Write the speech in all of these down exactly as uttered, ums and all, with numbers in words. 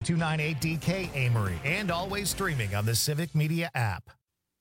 two nine eight D K Amory, and always streaming on the Civic Media app.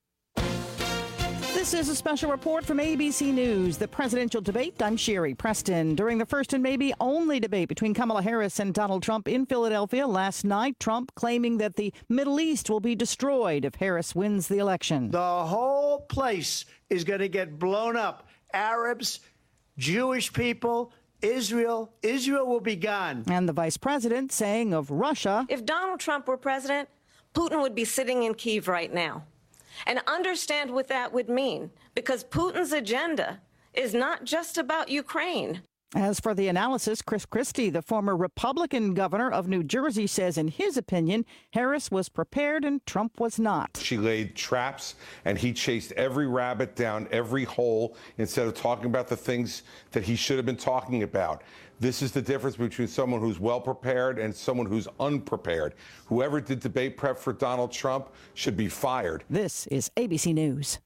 This is a special report from A B C News, the presidential debate. I'm Sherry Preston. During the first and maybe only debate between Kamala Harris and Donald Trump in Philadelphia last night, Trump claiming that the Middle East will be destroyed if Harris wins the election. The whole place is going to get blown up. Arabs, Jewish people, Israel. Israel will be gone. And the vice president saying of Russia, if Donald Trump were president, Putin would be sitting in Kyiv right now. And understand what that would mean, because Putin's agenda is not just about Ukraine. As for the analysis, Chris Christie, the former Republican governor of New Jersey, says in his opinion, Harris was prepared and Trump was not. She laid traps and he chased every rabbit down every hole instead of talking about the things that he should have been talking about. This is the difference between someone who's well prepared and someone who's unprepared. Whoever did debate prep for Donald Trump should be fired. This is A B C News.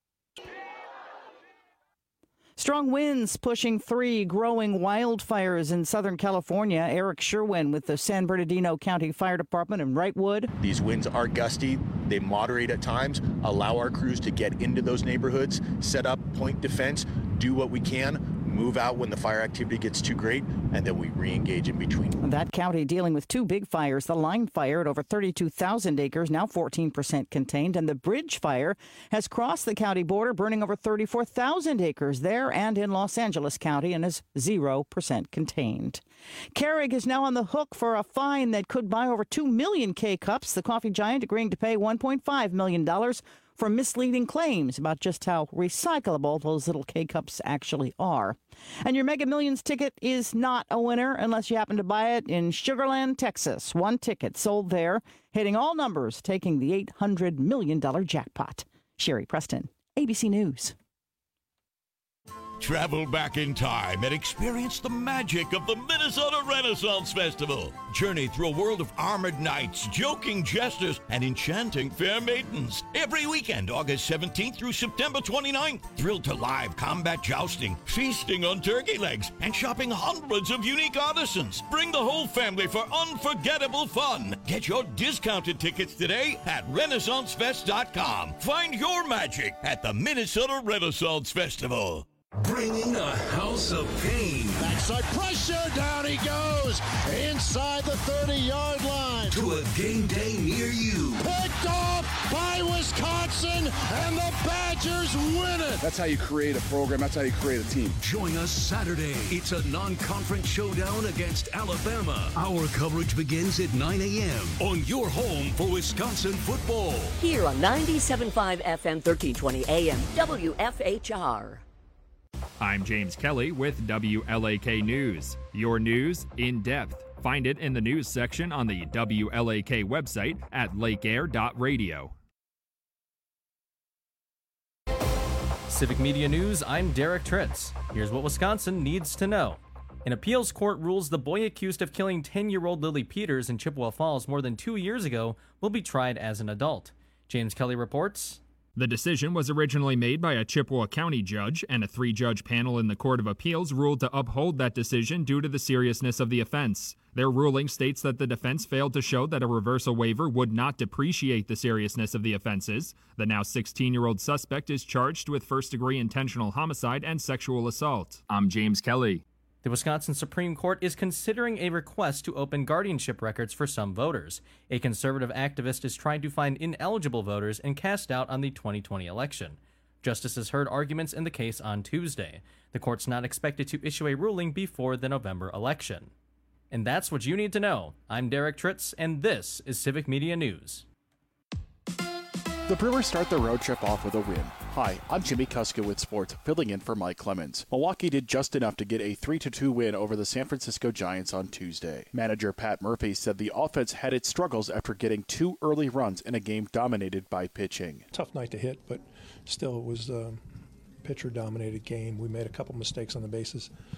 Strong winds pushing three growing wildfires in Southern California. Eric Sherwin with the San Bernardino County Fire Department in Wrightwood. These winds are gusty. They moderate at times, allow our crews to get into those neighborhoods, set up point defense, do what we can, move out when the fire activity gets too great, and then we re-engage in between. That county dealing with two big fires. The Line Fire at over thirty-two thousand acres, now fourteen percent contained, and the Bridge Fire has crossed the county border, burning over thirty-four thousand acres there and in Los Angeles County, and is zero percent contained. Keurig is now on the hook for a fine that could buy over two million K-Cups. The coffee giant agreeing to pay one point five million dollars for misleading claims about just how recyclable those little K-Cups actually are. And your Mega Millions ticket is not a winner unless you happen to buy it in Sugar Land, Texas. One ticket sold there, hitting all numbers, taking the eight hundred million dollars jackpot. Sherry Preston, A B C News. Travel back in time and experience the magic of the Minnesota Renaissance Festival. Journey through a world of armored knights, joking jesters, and enchanting fair maidens. Every weekend, August seventeenth through September twenty-ninth. Thrilled to live combat jousting, feasting on turkey legs, and shopping hundreds of unique artisans. Bring the whole family for unforgettable fun. Get your discounted tickets today at Renaissance Fest dot com. Find your magic at the Minnesota Renaissance Festival. Bringing a house of pain. Backside pressure, down he goes, inside the thirty-yard line. To a game day near you. Picked off by Wisconsin, and the Badgers win it. That's how you create a program. That's how you create a team. Join us Saturday. It's a non-conference showdown against Alabama. Our coverage begins at nine a.m. on your home for Wisconsin football. Here on ninety-seven point five F M, thirteen twenty A M, W F H R. I'm James Kelly with W L A K News. Your news in depth. Find it in the news section on the W L A K website at lake air dot radio. Civic Media News, I'm Derek Tritz. Here's what Wisconsin needs to know. An appeals court rules the boy accused of killing ten-year-old Lily Peters in Chippewa Falls more than two years ago will be tried as an adult. James Kelly reports. The decision was originally made by a Chippewa County judge, and a three-judge panel in the Court of Appeals ruled to uphold that decision due to the seriousness of the offense. Their ruling states that the defense failed to show that a reversal waiver would not depreciate the seriousness of the offenses. The now sixteen-year-old suspect is charged with first-degree intentional homicide and sexual assault. I'm James Kelly. The Wisconsin Supreme Court is considering a request to open guardianship records for some voters. A conservative activist is trying to find ineligible voters and cast doubt on the twenty twenty election. Justices heard arguments in the case on Tuesday. The court's not expected to issue a ruling before the November election. And that's what you need to know. I'm Derek Tritz, and this is Civic Media News. The Brewers start their road trip off with a win. Hi, I'm Jimmy Kuska with Sports, filling in for Mike Clemens. Milwaukee did just enough to get a three to two win over the San Francisco Giants on Tuesday. Manager Pat Murphy said the offense had its struggles after getting two early runs in a game dominated by pitching. Tough night to hit, but still it was a pitcher-dominated game. We made a couple mistakes on the bases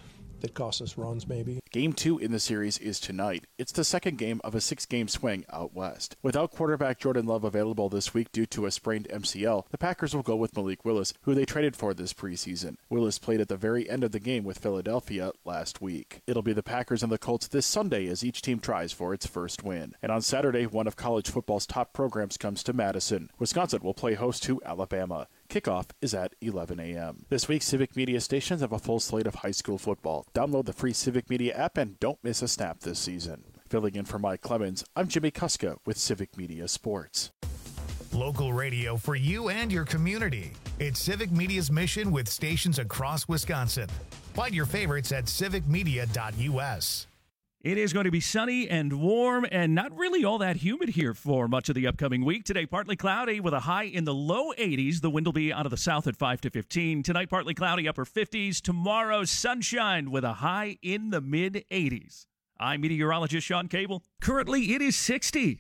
that costs us runs, maybe. Game two in the series is tonight. It's the second game of a six-game swing out west. Without quarterback Jordan Love available this week due to a sprained M C L, the Packers will go with Malik Willis, who they traded for this preseason. Willis played at the very end of the game with Philadelphia last week. It'll be the Packers and the Colts this Sunday as each team tries for its first win. And on Saturday, one of college football's top programs comes to Madison. Wisconsin will play host to Alabama. Kickoff is at eleven a.m. This week, Civic Media stations have a full slate of high school football. Download the free Civic Media app and don't miss a snap this season. Filling in for Mike Clemens, I'm Jimmy Kuska with Civic Media Sports. Local radio for you and your community. It's Civic Media's mission with stations across Wisconsin. Find your favorites at civic media dot u s. It is going to be sunny and warm and not really all that humid here for much of the upcoming week. Today, partly cloudy with a high in the low eighties. The wind will be out of the south at five to fifteen. Tonight, partly cloudy, upper fifties. Tomorrow, sunshine with a high in the mid eighties. I'm meteorologist Sean Cable. Currently, it is sixty.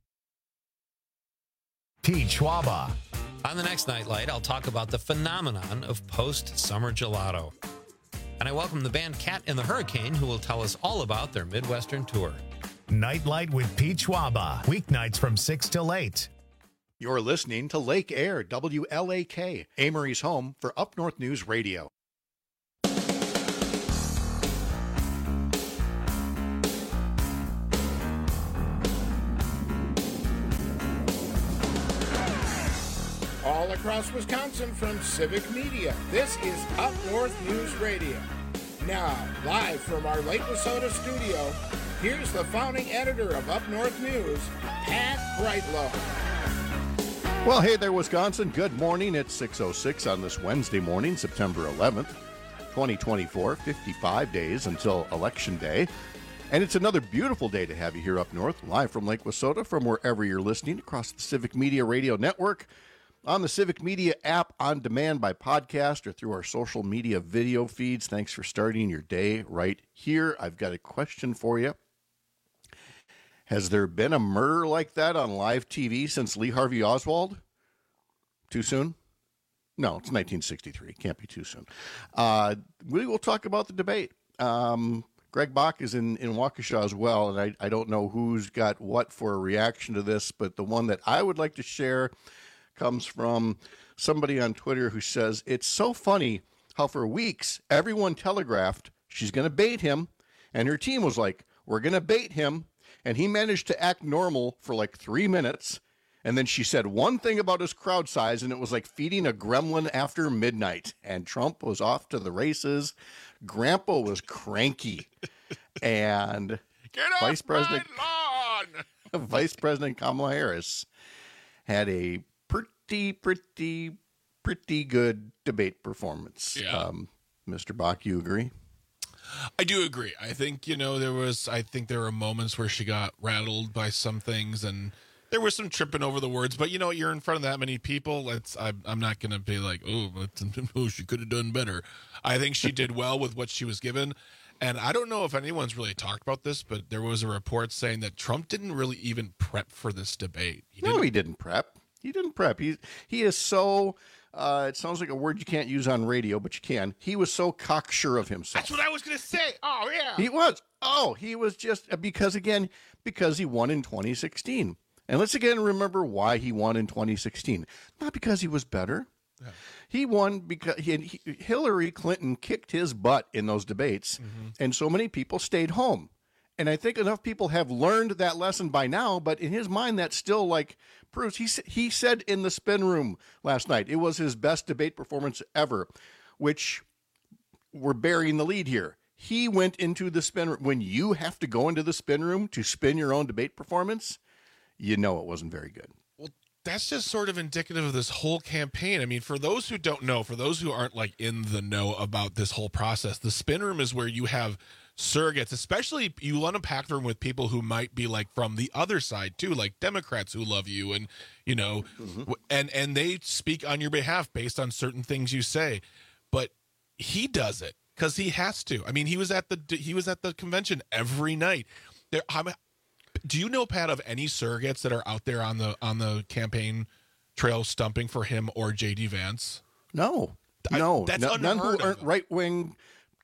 Pete Schwaba. On the next Nightlight, I'll talk about the phenomenon of post-summer gelato. And I welcome the band Cat and the Hurricane, who will tell us all about their Midwestern tour. Nightlight with Pete Schwaba. Weeknights from six till eight. You're listening to Lake Air, W L A K, Amory's home for Up North News Radio. All across Wisconsin from Civic Media, this is Up North News Radio. Now, live from our Lake Wissota studio, here's the founding editor of Up North News, Pat Brightlow. Well, hey there, Wisconsin. Good morning. It's six oh six on this Wednesday morning, September eleventh, twenty twenty-four, fifty-five days until Election Day. And it's another beautiful day to have you here up north, live from Lake Wissota, from wherever you're listening across the Civic Media Radio Network, on the Civic Media app, on demand by podcast, or through our social media video feeds. Thanks for starting your day right here. I've got a question for you. Has there been a murder like that on live T V since Lee Harvey Oswald? Too soon? No, it's nineteen sixty-three. Can't be too soon. Uh, we will talk about the debate. Um, Greg Bach is in, in Waukesha as well, and I, I don't know who's got what for a reaction to this, but the one that I would like to share comes from somebody on Twitter who says, it's so funny how for weeks everyone telegraphed she's going to bait him, and her team was like, we're going to bait him, and he managed to act normal for like three minutes, and then she said one thing about his crowd size, and it was like feeding a gremlin after midnight, and Trump was off to the races. Grandpa was cranky, and Get Vice off President my lawn! Vice President Kamala Harris had a pretty, pretty, pretty good debate performance. Yeah. Um, Mister Bach, you agree? I do agree. I think, you know, there was, I think there were moments where she got rattled by some things, and there was some tripping over the words, but you know, you're in front of that many people. It's, I'm, I'm not going to be like, oh, oh, she could have done better. I think she did well with what she was given. And I don't know if anyone's really talked about this, but there was a report saying that Trump didn't really even prep for this debate. He no, didn't. he didn't prep. He didn't prep. He, he is so, uh, it sounds like a word you can't use on radio, but you can. He was so cocksure of himself. That's what I was going to say. Oh, yeah. He was. Oh, he was just, because again, because he won in twenty sixteen. And let's again remember why he won in twenty sixteen. Not because he was better. Yeah. He won because he, he, Hillary Clinton kicked his butt in those debates, mm-hmm. and so many people stayed home. And I think enough people have learned that lesson by now, but in his mind, that's still like proves. He, he said in the spin room last night, it was his best debate performance ever, which we're burying the lead here. He went into the spin room. When you have to go into the spin room to spin your own debate performance, you know it wasn't very good. Well, that's just sort of indicative of this whole campaign. I mean, for those who don't know, for those who aren't like in the know about this whole process, the spin room is where you have surrogates, especially you want to pack the room with people who might be like from the other side too, like Democrats who love you, and you know, mm-hmm. and and they speak on your behalf based on certain things you say. But he does it because he has to. I mean, he was at the he was at the convention every night. There, I'm, do you know, Pat, of any surrogates that are out there on the on the campaign trail stumping for him or J D Vance? No, no, I, that's no none who aren't of. right wing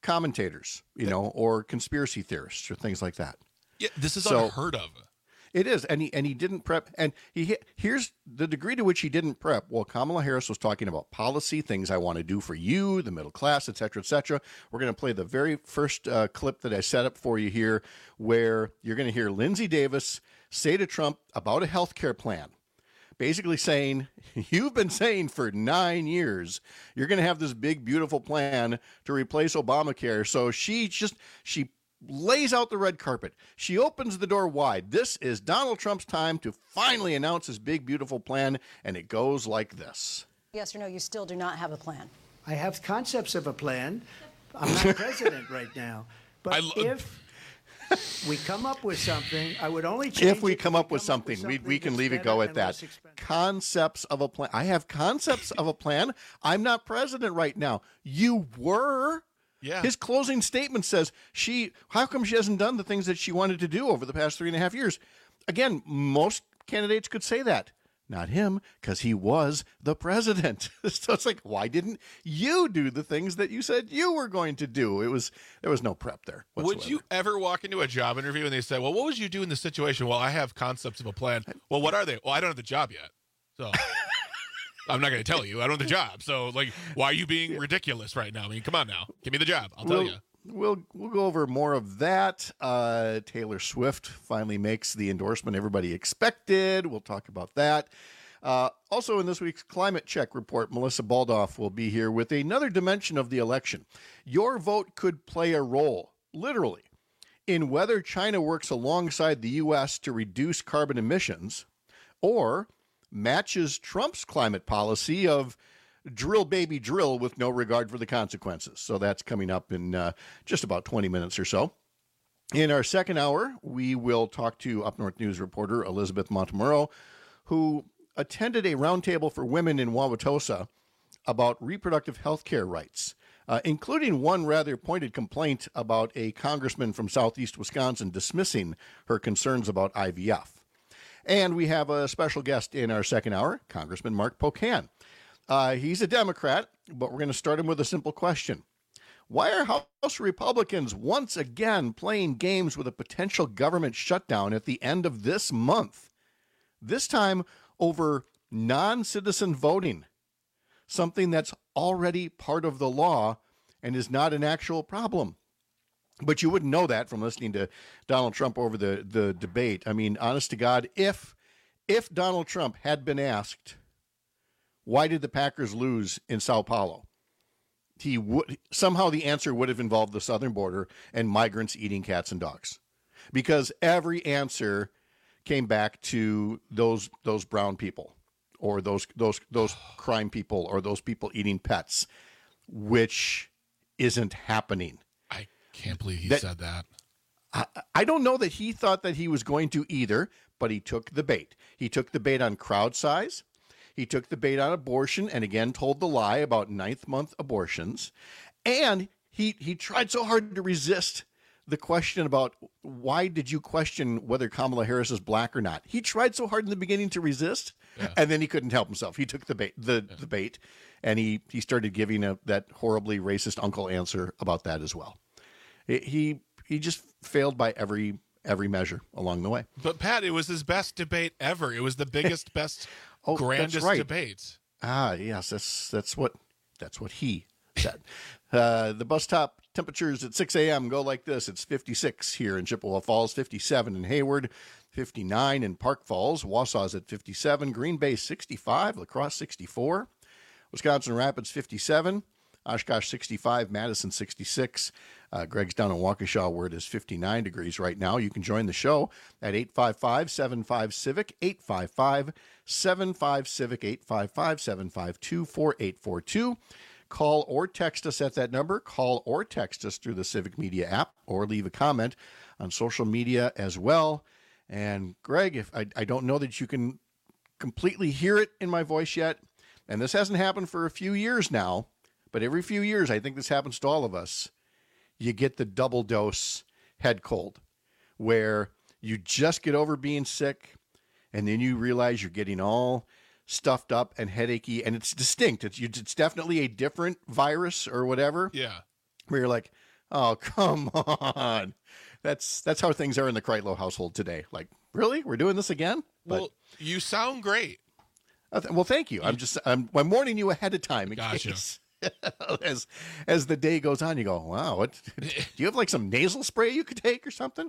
commentators, you know, or conspiracy theorists or things like that. Yeah, this is So- unheard of. It is, and he and he didn't prep. And he here's the degree to which he didn't prep. Well, Kamala Harris was talking about policy, things I want to do for you, the middle class, et cetera, et cetera. We're going to play the very first uh, clip that I set up for you here, where you're going to hear Lindsey Davis say to Trump about a health care plan, basically saying, you've been saying for nine years you're going to have this big, beautiful plan to replace Obamacare. So she just she. lays out the red carpet. She opens the door wide. This is Donald Trump's time to finally announce his big, beautiful plan, and it goes like this. Yes or no, you still do not have a plan? I have concepts of a plan. I'm not president right now. But I lo- if we come up with something, I would only change If we it come up with come up something, we, we can that's leave it better go at and that. less expensive. Concepts of a plan. I have concepts of a plan. I'm not president right now. You were. Yeah. His closing statement says, "She. How come she hasn't done the things that she wanted to do over the past three and a half years?" Again, most candidates could say that. Not him, because he was the president. So it's like, why didn't you do the things that you said you were going to do? It was there was no prep there whatsoever. Would you ever walk into a job interview and they say, well, what would you do in this situation? Well, I have concepts of a plan. Well, what are they? Well, I don't have the job yet. So I'm not going to tell you. I don't have the job. So, like, why are you being ridiculous right now? I mean, come on now. Give me the job. I'll tell we'll, you. We'll we'll go over more of that. Uh, Taylor Swift finally makes the endorsement everybody expected. We'll talk about that. Uh, also, in this week's Climate Check report, Melissa Baldoff will be here with another dimension of the election. Your vote could play a role, literally, in whether China works alongside the U S to reduce carbon emissions or matches Trump's climate policy of drill, baby, drill with no regard for the consequences. So that's coming up in uh, just about twenty minutes or so. In our second hour, we will talk to Up North News reporter Elizabeth Montemurro, who attended a roundtable for women in Wauwatosa about reproductive health care rights, uh, including one rather pointed complaint about a congressman from southeast Wisconsin dismissing her concerns about I V F. And we have a special guest in our second hour, Congressman Mark Pocan. Uh, he's a Democrat, but we're going to start him with a simple question. Why are House Republicans once again playing games with a potential government shutdown at the end of this month? This time over non-citizen voting, something that's already part of the law and is not an actual problem. But you wouldn't know that from listening to Donald Trump over the, the debate. I mean, honest to God, if if Donald Trump had been asked, why did the Packers lose in Sao Paulo? He would somehow the answer would have involved the southern border and migrants eating cats and dogs, because every answer came back to those those brown people or those those those crime people or those people eating pets, which isn't happening. I can't believe he that, said that. I, I don't know that he thought that he was going to either, but he took the bait. He took the bait on crowd size. He took the bait on abortion and again told the lie about ninth month abortions. And he he tried so hard to resist the question about why did you question whether Kamala Harris is black or not. He tried so hard in the beginning to resist, yeah. and then he couldn't help himself. He took the bait, the, yeah. the bait, and he, he started giving a, that horribly racist uncle answer about that as well. It, he he just failed by every every measure along the way. But Pat, it was his best debate ever. It was the biggest, best, oh, grandest right. debate. Ah, yes, that's that's what that's what he said. uh, the bus top temperatures at six a.m. go like this. It's fifty-six here in Chippewa Falls, fifty-seven in Hayward, fifty-nine in Park Falls. Wausau's at fifty-seven, Green Bay sixty-five, La Crosse sixty-four, Wisconsin Rapids fifty-seven, Oshkosh sixty-five, Madison sixty-six. Uh, Greg's down in Waukesha where it is fifty-nine degrees right now. You can join the show at eight five five, seven five, CIVIC, eight five five, seven five, CIVIC, eight five five, seven five two, four eight four two. Call or text us at that number. Call or text us through the Civic Media app or leave a comment on social media as well. And Greg, if I, I don't know that you can completely hear it in my voice yet, and this hasn't happened for a few years now, but every few years I think this happens to all of us. You get the double dose head cold where you just get over being sick and then you realize you're getting all stuffed up and headachy, and it's distinct. It's it's definitely a different virus or whatever. Yeah. Where you're like, Oh, come on. That's that's how things are in the Kreitlow household today. Like, really? We're doing this again? But, well, you sound great. Uh, th- well, thank you. I'm just I'm, I'm warning you ahead of time in Gotcha. case. as as the day goes on, you go, wow, what do you have like some nasal spray you could take or something?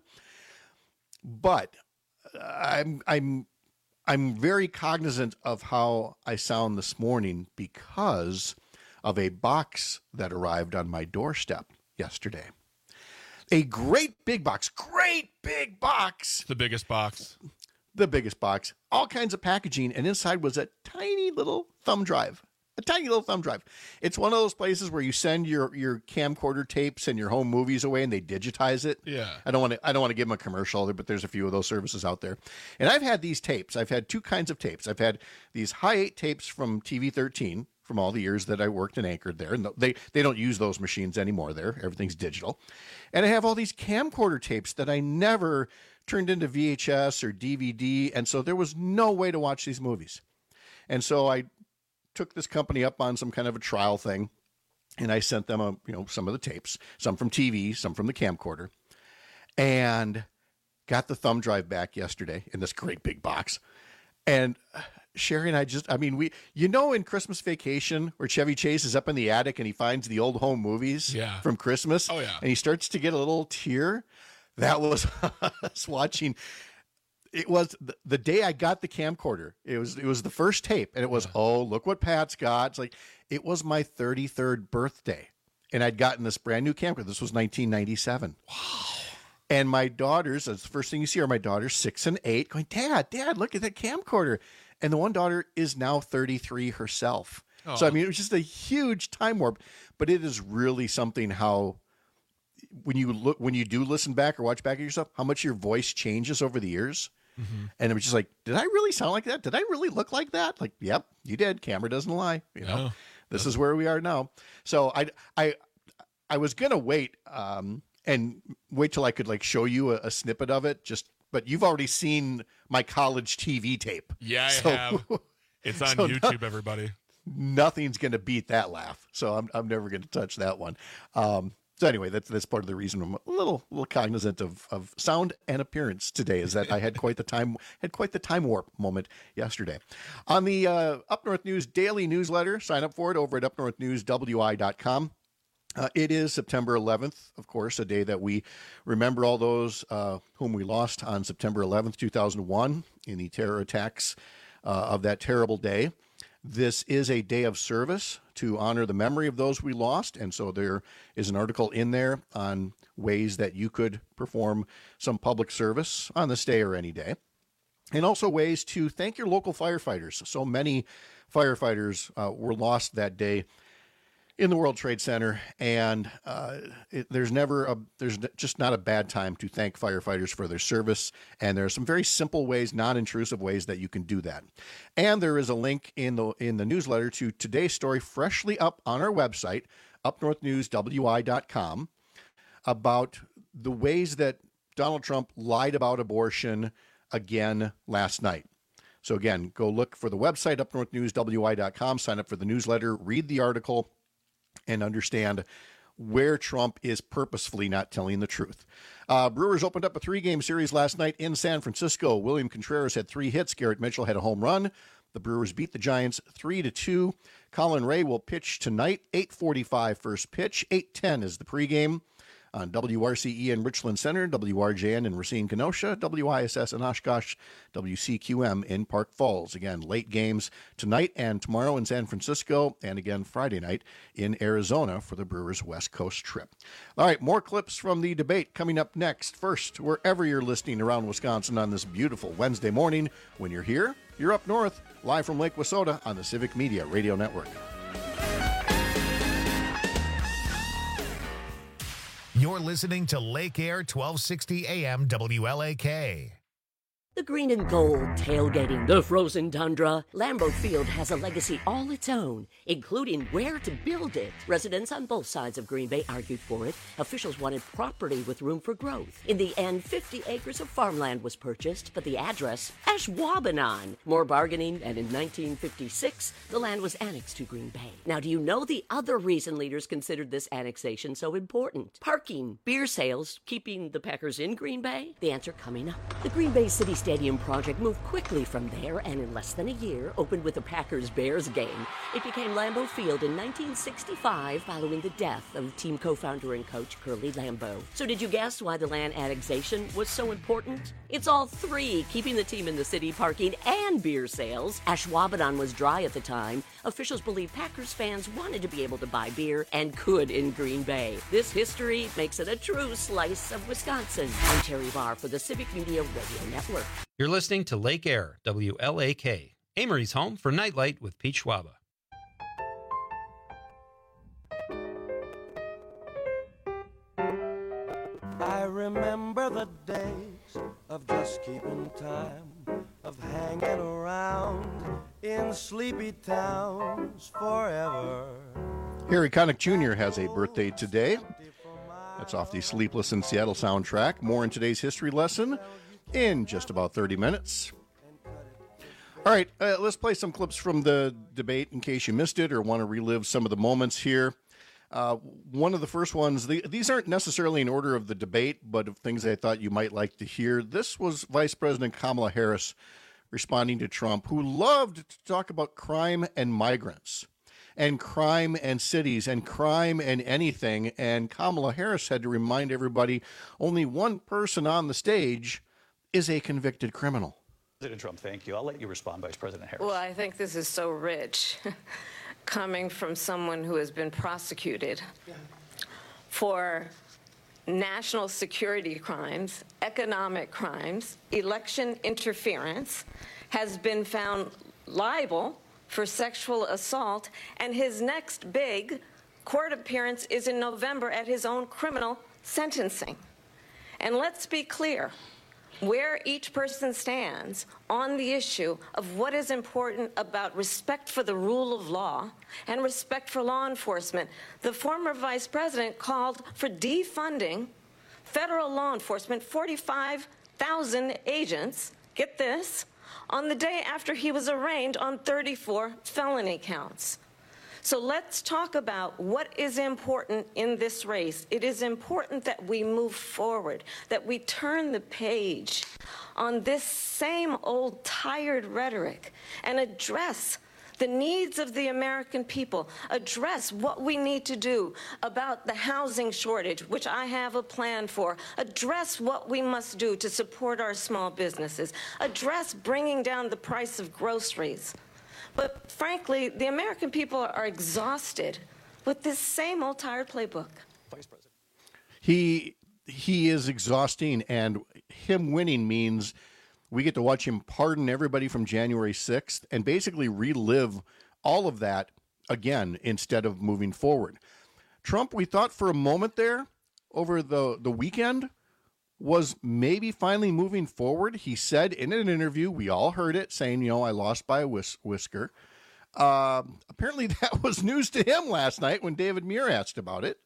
But I'm I'm I'm very cognizant of how I sound this morning because of a box that arrived on my doorstep yesterday. A great big box, great big box. The biggest box. The biggest box. All kinds of packaging, and inside was a tiny little thumb drive. A tiny little thumb drive. It's one of those places where you send your, your camcorder tapes and your home movies away and they digitize it. Yeah. I don't want to I don't want to give them a commercial, but there's a few of those services out there. And I've had these tapes. I've had two kinds of tapes. I've had these high eight tapes from T V thirteen from all the years that I worked and anchored there. And they, they don't use those machines anymore there. Everything's digital. And I have all these camcorder tapes that I never turned into V H S or D V D. And so there was no way to watch these movies. And so I took this company up on some kind of a trial thing, and I sent them a, you know, some of the tapes, some from T V, some from the camcorder, and got the thumb drive back yesterday in this great big box. And Sherry and I just, I mean, we, you know, in Christmas Vacation where Chevy Chase is up in the attic and he finds the old home movies yeah. from Christmas. Oh, yeah. And he starts to get a little tear. That was us watching. It was the, the day I got the camcorder. It was it was the first tape, and it was, oh, look what Pat's got. It's like, it was my thirty-third birthday, and I'd gotten this brand new camcorder. This was nineteen ninety-seven. Wow. And my daughters, that's the first thing you see are my daughters, six and eight, going, Dad, Dad, look at that camcorder. And the one daughter is now thirty-three herself. Oh. So, I mean, it was just a huge time warp, but it is really something how when you look, when you do listen back or watch back at yourself, how much your voice changes over the years. Mm-hmm. And it was just like, did I really sound like that? Did I really look like that? Like, yep, you did. Camera doesn't lie. You know, no. This no. is where we are now. So I, I, I was going to wait um, and wait till I could like show you a, a snippet of it. Just, but you've already seen my college T V tape. Yeah, I so, have. It's on so YouTube, no, everybody. Nothing's going to beat that laugh. So I'm, I'm never going to touch that one. Um, So anyway, that's that's part of the reason I'm a little little cognizant of, of sound and appearance today is that I had quite the time had quite the time warp moment yesterday. On the uh, Up North News daily newsletter, sign up for it over at up north news w i dot com. Uh, it is September eleventh, of course, a day that we remember all those uh, whom we lost on September eleventh, two thousand one in the terror attacks uh, of that terrible day. This is a day of service to honor the memory of those we lost. And so there is an article in there on ways that you could perform some public service on this day or any day. And also ways to thank your local firefighters. So many firefighters uh, were lost that day in the World Trade Center. And uh, it, there's never a, there's just not a bad time to thank firefighters for their service. And there are some very simple ways, non-intrusive ways that you can do that. And there is a link in the, in the newsletter to today's story, freshly up on our website, up north news w i dot com, about the ways that Donald Trump lied about abortion again last night. So again, go look for the website, up north news w i dot com, sign up for the newsletter, read the article, and understand where Trump is purposefully not telling the truth. Uh, Brewers opened up a three-game series last night in San Francisco. William Contreras had three hits. Garrett Mitchell had a home run. The Brewers beat the Giants three to two. Colin Ray will pitch tonight, eight forty-five first pitch. eight ten is the pregame. On W R C E in Richland Center, W R J N in Racine, Kenosha, W I S S in Oshkosh, W C Q M in Park Falls. Again, late games tonight and tomorrow in San Francisco, and again Friday night in Arizona for the Brewers' West Coast trip. All right, more clips from the debate coming up next. First, wherever you're listening around Wisconsin on this beautiful Wednesday morning, when you're here, you're up north, live from Lake Wissota on the Civic Media Radio Network. You're listening to Lake Air twelve sixty A M W L A K. The green and gold, tailgating, the frozen tundra. Lambeau Field has a legacy all its own, including where to build it. Residents on both sides of Green Bay argued for it. Officials wanted property with room for growth. In the end, fifty acres of farmland was purchased, but the address, Ashwaubenon. More bargaining, and in nineteen fifty-six, the land was annexed to Green Bay. Now, do you know the other reason leaders considered this annexation so important? Parking, beer sales, keeping the Packers in Green Bay? The answer coming up. The Green Bay City Stadium project moved quickly from there and in less than a year opened with the Packers-Bears game. It became Lambeau Field in nineteen sixty-five following the death of team co-founder and coach Curly Lambeau. So did you guess why the land annexation was so important? It's all three, keeping the team in the city, parking, and beer sales. Ashwaubenon was dry at the time. Officials believe Packers fans wanted to be able to buy beer and could in Green Bay. This history makes it a true slice of Wisconsin. I'm Terry Barr for the Civic Media Radio Network. You're listening to Lake Air, W L A K, Amory's home for Nightlight with Pete Schwaba. I remember the days of just keeping time, of hanging around in sleepy towns forever. Harry Connick Junior has a birthday today. That's off the Sleepless in Seattle soundtrack. More in today's history lesson in just about thirty minutes. All right, uh, let's play some clips from the debate in case you missed it or want to relive some of the moments here. Uh, one of the first ones, the, these aren't necessarily in order of the debate, but of things I thought you might like to hear. This was Vice President Kamala Harris responding to Trump, who loved to talk about crime and migrants and crime and cities and crime and anything. And Kamala Harris had to remind everybody only one person on the stage is a convicted criminal. President Trump, thank you. I'll let you respond, Vice President Harris. Well, I think this is so rich, coming from someone who has been prosecuted for national security crimes, economic crimes, election interference, has been found liable for sexual assault, and his next big court appearance is in November at his own criminal sentencing. And let's be clear where each person stands on the issue of what is important about respect for the rule of law and respect for law enforcement. The former vice president called for defunding federal law enforcement, forty-five thousand agents, get this, on the day after he was arraigned on thirty-four felony counts. So let's talk about what is important in this race. It is important that we move forward, that we turn the page on this same old tired rhetoric and address the needs of the American people, address what we need to do about the housing shortage, which I have a plan for, address what we must do to support our small businesses, address bringing down the price of groceries. But frankly, the American people are exhausted with this same old tired playbook. Vice President. He he is exhausting, and him winning means we get to watch him pardon everybody from January sixth and basically relive all of that again instead of moving forward. Trump, we thought for a moment there over the, the weekend, was maybe finally moving forward. He said in an interview, we all heard it, saying, you know, I lost by a whis- whisker. Uh, apparently that was news to him last night when David Muir asked about it.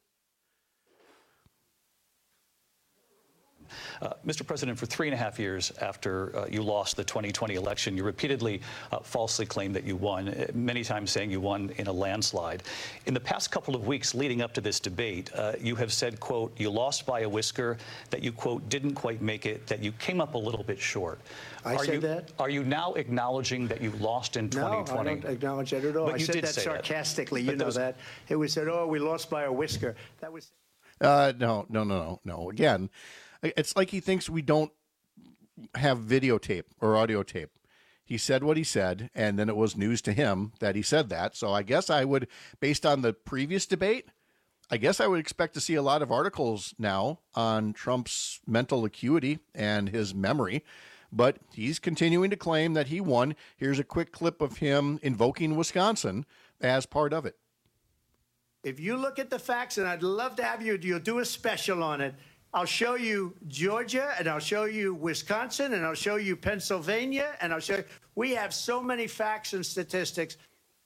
Uh, Mister President, for three and a half years after uh, you lost the twenty twenty election, you repeatedly uh, falsely claimed that you won, uh, many times saying you won in a landslide. In the past couple of weeks leading up to this debate, uh, you have said, quote, you lost by a whisker, that you, quote, didn't quite make it, that you came up a little bit short. I are said you, that? Are you now acknowledging that you lost in twenty twenty? No, I don't acknowledge that at all. But I you said did that say sarcastically. That. You know those... that. It was said, oh, we lost by a whisker. That was... Uh, no, no, no, no, no. Again, it's like he thinks we don't have videotape or audio tape. He said what he said, and then it was news to him that he said that. So I guess I would, based on the previous debate, I guess I would expect to see a lot of articles now on Trump's mental acuity and his memory. But he's continuing to claim that he won. Here's a quick clip of him invoking Wisconsin as part of it. If you look at the facts, and I'd love to have you, you'll do a special on it, I'll show you Georgia, and I'll show you Wisconsin, and I'll show you Pennsylvania, and I'll show you. We have so many facts and statistics.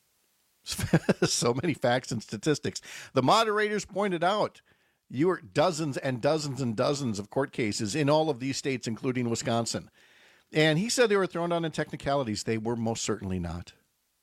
So many facts and statistics. The moderators pointed out you were dozens and dozens and dozens of court cases in all of these states, including Wisconsin. And he said they were thrown down in technicalities. They were most certainly not.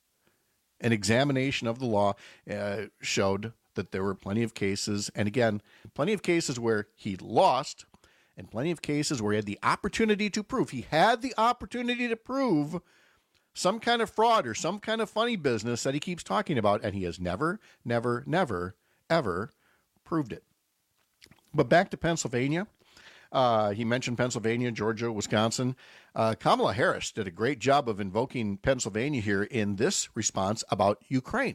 An examination of the law uh, showed that there were plenty of cases, and again, plenty of cases where he lost, and plenty of cases where he had the opportunity to prove. He had the opportunity to prove some kind of fraud or some kind of funny business that he keeps talking about, and he has never, never, never, ever proved it. But back to Pennsylvania. Uh, he mentioned Pennsylvania, Georgia, Wisconsin. Uh, Kamala Harris did a great job of invoking Pennsylvania here in this response about Ukraine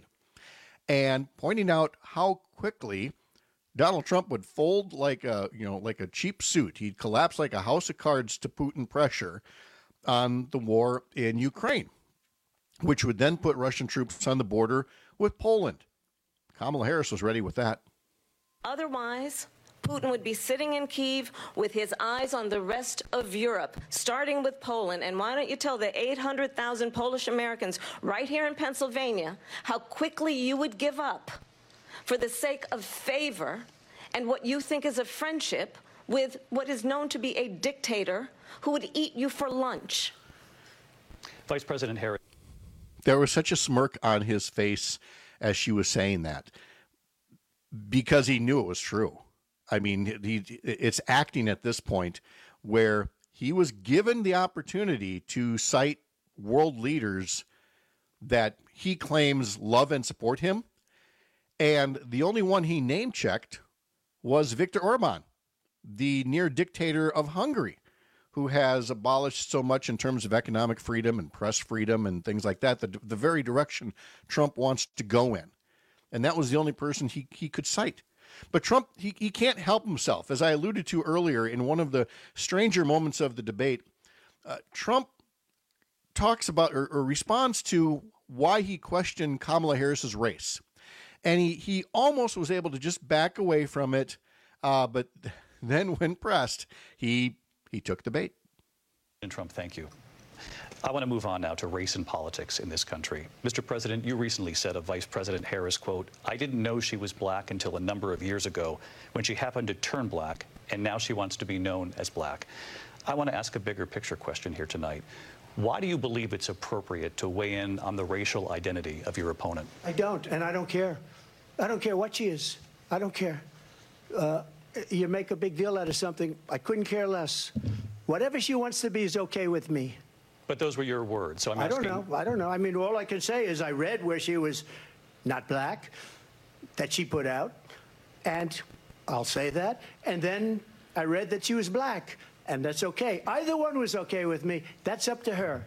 and pointing out how quickly Donald Trump would fold like a, you know, like a cheap suit. He'd collapse like a house of cards to Putin pressure on the war in Ukraine, which would then put Russian troops on the border with Poland. Kamala Harris was ready with that. Otherwise, Putin would be sitting in Kyiv with his eyes on the rest of Europe, starting with Poland. And why don't you tell the eight hundred thousand Polish Americans right here in Pennsylvania how quickly you would give up for the sake of favor and what you think is a friendship with what is known to be a dictator who would eat you for lunch. Vice President Harris. There was such a smirk on his face as she was saying that because he knew it was true. I mean, he, it's acting at this point where he was given the opportunity to cite world leaders that he claims love and support him. And the only one he name-checked was Viktor Orban, the near dictator of Hungary, who has abolished so much in terms of economic freedom and press freedom and things like that, the, the very direction Trump wants to go in. And that was the only person he, he could cite. But Trump, he, he can't help himself. As I alluded to earlier in one of the stranger moments of the debate, uh, Trump talks about or, or responds to why he questioned Kamala Harris's race. And he, he almost was able to just back away from it. Uh, but then when pressed, he he took the bait. And Trump, thank you. I want to move on now to race and politics in this country. Mister President, you recently said of Vice President Harris, quote, "I didn't know she was black until a number of years ago when she happened to turn black, and now she wants to be known as black." I want to ask a bigger picture question here tonight. Why do you believe it's appropriate to weigh in on the racial identity of your opponent? I don't, and I don't care. I don't care what she is. I don't care. Uh, you make a big deal out of something. I couldn't care less. Whatever she wants to be is okay with me. But those were your words, so I'm I asking... don't know. I don't know. I mean, all I can say is I read where she was not black, that she put out, and I'll say that. And then I read that she was black, and that's okay. Either one was okay with me. That's up to her.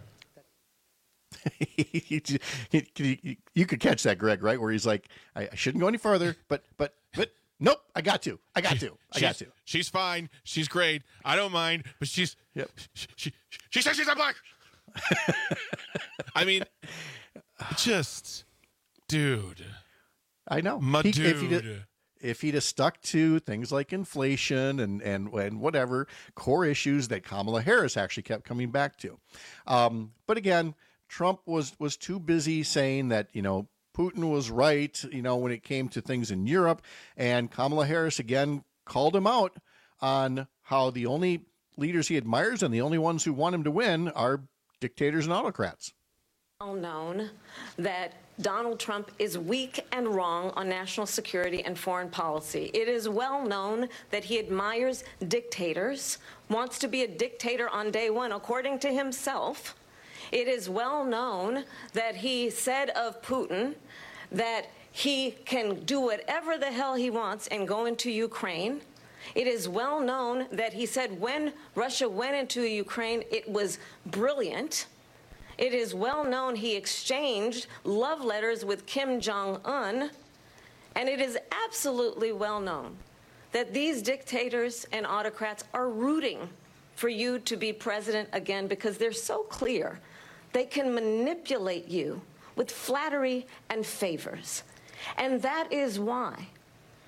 You could catch that, Greg, right? Where he's like, I, I shouldn't go any further, but, but, but, nope, I got to. I got to. I got to. She's fine. She's great. I don't mind, but she's, yep. she, she, she says she's not black. I mean, just, dude. I know. My he, dude. If he'd, have, if he'd have stuck to things like inflation and, and, and whatever core issues that Kamala Harris actually kept coming back to. Um, but again, Trump was, was too busy saying that, you know, Putin was right, you know, when it came to things in Europe. And Kamala Harris, again, called him out on how the only leaders he admires and the only ones who want him to win are dictators and autocrats. Well known that Donald Trump is weak and wrong on national security and foreign policy. It is well known that he admires dictators, wants to be a dictator on day one, according to himself. It is well known that he said of Putin that he can do whatever the hell he wants and go into Ukraine. It is well known that he said when Russia went into Ukraine, it was brilliant. It is well known he exchanged love letters with Kim Jong-un. And it is absolutely well known that these dictators and autocrats are rooting for you to be president again because they're so clear. They can manipulate you with flattery and favors. And that is why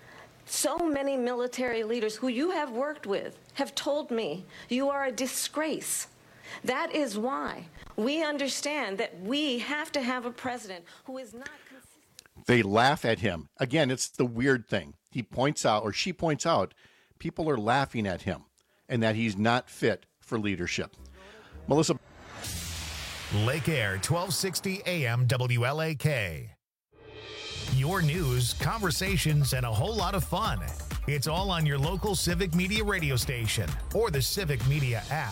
So many military leaders who you have worked with have told me you are a disgrace. That is why we understand that we have to have a president who is not consistent. They laugh at him. Again, it's the weird thing. He points out, or she points out, people are laughing at him and that he's not fit for leadership. Melissa. Lake Air, twelve sixty A M W L A K. Your news, conversations, and a whole lot of fun. It's all on your local Civic Media radio station or the Civic Media app.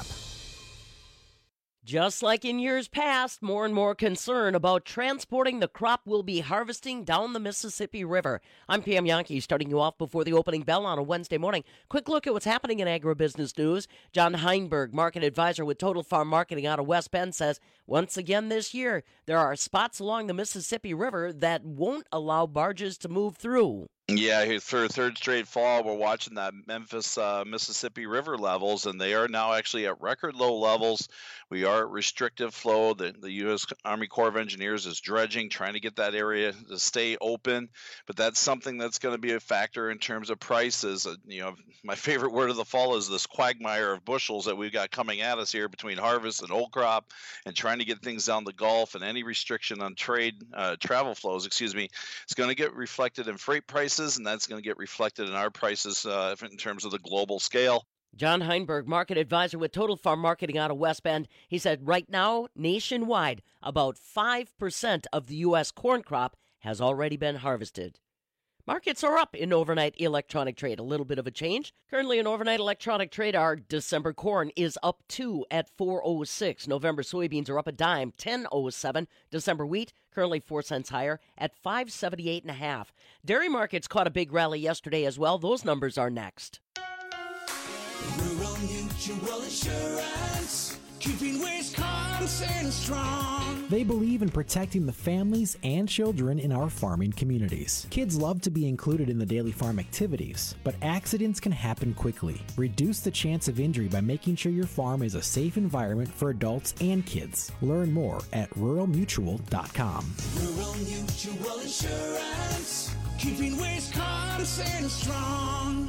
Just like in years past, more and more concern about transporting the crop we'll be harvesting down the Mississippi River. I'm Pam Yonke, starting you off before the opening bell on a Wednesday morning. Quick look at what's happening in agribusiness news. John Heinberg, market advisor with Total Farm Marketing out of West Bend, says once again this year, there are spots along the Mississippi River that won't allow barges to move through. Yeah, for a third straight fall, we're watching that Memphis, uh, Mississippi River levels, and they are now actually at record low levels. We are at restrictive flow. The, the U S Army Corps of Engineers is dredging, trying to get that area to stay open, but that's something that's going to be a factor in terms of prices. Uh, you know, my favorite word of the fall is this quagmire of bushels that we've got coming at us here between harvest and old crop and trying to get things down the Gulf, and any restriction on trade, uh, travel flows, excuse me, it's going to get reflected in freight prices. And that's going to get reflected in our prices uh, in terms of the global scale. John Heinberg, market advisor with Total Farm Marketing out of West Bend. He said right now, nationwide, about five percent of the U S corn crop has already been harvested. Markets are up in overnight electronic trade. A little bit of a change. Currently in overnight electronic trade, our December corn is up two at four oh six. November soybeans are up a dime, ten oh seven. December wheat, currently four cents higher at five seventy-eight and a half. Dairy markets caught a big rally yesterday as well. Those numbers are next. Rural Mutual Insurance, keeping Wisconsin strong. They believe in protecting the families and children in our farming communities. Kids love to be included in the daily farm activities, but accidents can happen quickly. Reduce the chance of injury by making sure your farm is a safe environment for adults and kids. Learn more at rural mutual dot com. Rural Mutual Insurance, keeping Wisconsin strong.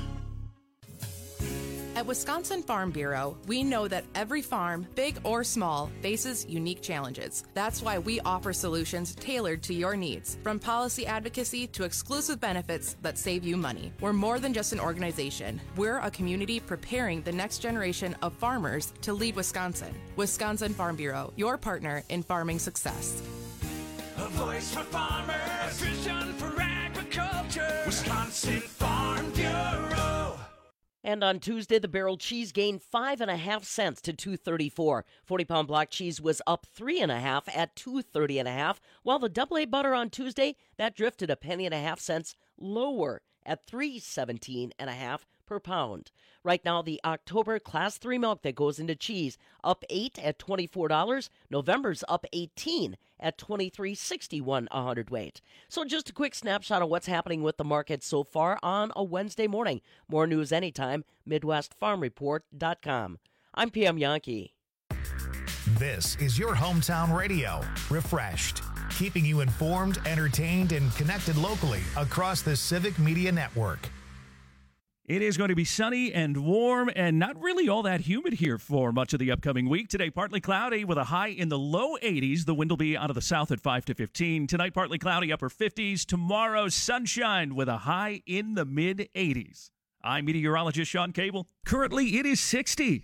At Wisconsin Farm Bureau, we know that every farm, big or small, faces unique challenges. That's why we offer solutions tailored to your needs, from policy advocacy to exclusive benefits that save you money. We're more than just an organization. We're a community preparing the next generation of farmers to lead Wisconsin. Wisconsin Farm Bureau, your partner in farming success. A voice for farmers, a vision for agriculture. Wisconsin Farm Bureau. And on Tuesday, the barrel cheese gained five and a half cents to two thirty-four. forty-pound block cheese was up three and a half at two thirty and a half, while the double A butter on Tuesday, that drifted a penny and a half cents lower at three seventeen and a half per pound. Right now, the October Class three milk that goes into cheese up eight at twenty-four dollars. November's up eighteen at twenty-three sixty-one a hundredweight. So just a quick snapshot of what's happening with the market so far on a Wednesday morning. More news anytime, Midwest Farm Report dot com. I'm Pam Yonke. This is your hometown radio, Refreshed, keeping you informed, entertained, and connected locally across the Civic Media Network. It is going to be sunny and warm and not really all that humid here for much of the upcoming week. Today, partly cloudy with a high in the low eighties. The wind will be out of the south at five to fifteen. Tonight, partly cloudy, upper fifties. Tomorrow, sunshine with a high in the mid eighties. I'm meteorologist Sean Cable. Currently, it is sixty.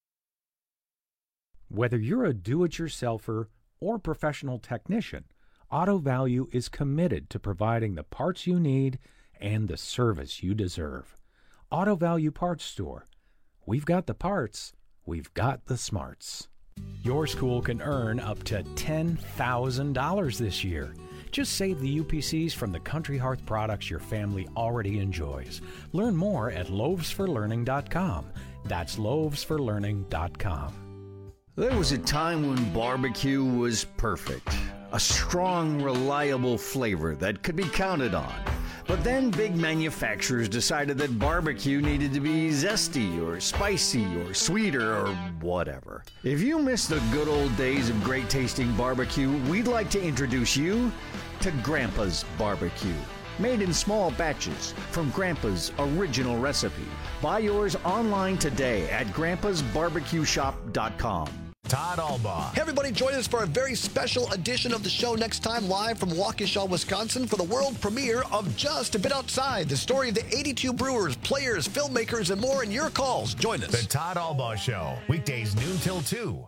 Whether you're a do-it-yourselfer or professional technician, Auto Value is committed to providing the parts you need and the service you deserve. Auto Value Parts Store. We've got the parts, we've got the smarts. Your school can earn up to ten thousand dollars this year. Just save the U P Cs from the Country Hearth products your family already enjoys. Learn more at loaves for learning dot com. That's loaves for learning dot com. There was a time when barbecue was perfect. A strong, reliable flavor that could be counted on. But then big manufacturers decided that barbecue needed to be zesty or spicy or sweeter or whatever. If you miss the good old days of great tasting barbecue, we'd like to introduce you to Grandpa's Barbecue. Made in small batches from Grandpa's original recipe. Buy yours online today at grandpas barbecue shop dot com. Todd Albaugh. Hey, everybody, join us for a very special edition of the show next time, live from Waukesha, Wisconsin, for the world premiere of Just a Bit Outside, the story of the eighty-two brewers, players, filmmakers, and more, and your calls. Join us. The Todd Albaugh Show, weekdays noon till two.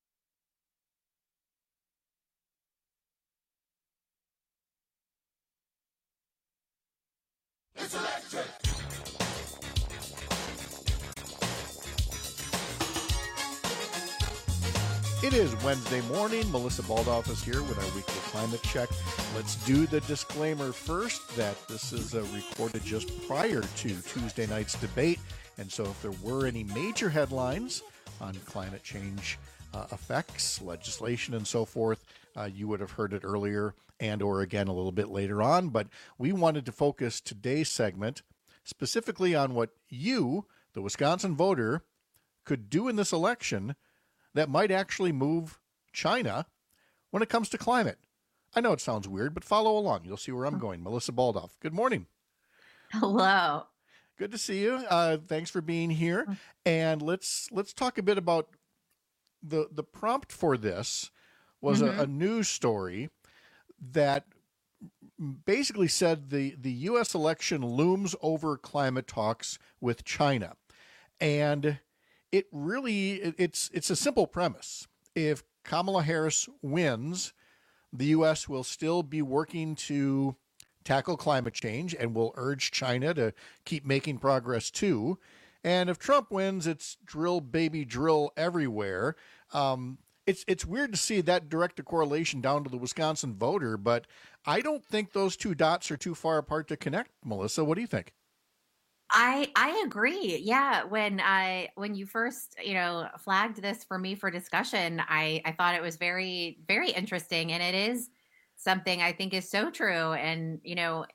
It's electric. It is Wednesday morning. Melissa Baldoff is here with our weekly climate check. Let's do the disclaimer first that this is uh, recorded just prior to Tuesday night's debate. And so if there were any major headlines on climate change uh, effects, legislation, and so forth, uh, you would have heard it earlier and or again a little bit later on. But we wanted to focus today's segment specifically on what you, the Wisconsin voter, could do in this election that might actually move China when it comes to climate. I know it sounds weird, but follow along. You'll see where I'm going. Melissa Baldoff, good morning. Hello. Good to see you. Uh, thanks for being here. And let's let's talk a bit about the the prompt for this was mm-hmm. a, a news story that basically said the, the U S election looms over climate talks with China. And it really, it's it's a simple premise. If Kamala Harris wins, the U S will still be working to tackle climate change and will urge China to keep making progress too. And if Trump wins, it's drill, baby, drill everywhere. Um, it's it's weird to see that direct a correlation down to the Wisconsin voter, but I don't think those two dots are too far apart to connect. Melissa, what do you think? I I agree. Yeah, when I when you first, you know, flagged this for me for discussion, I I thought it was very very interesting, and it is something I think is so true. And you know,